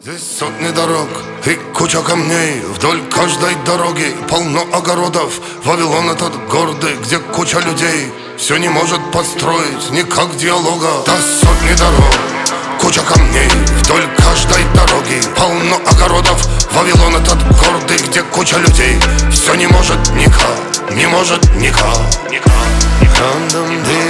Здесь сотни дорог и куча камней. Вдоль каждой дороги полно огородов. Вавилон этот гордый, где куча людей. Все не может построить никак диалога. Да сотни дорог, куча камней. Вдоль каждой дороги полно огородов. Вавилон этот гордый, где куча людей. Все не может никак, не может никак.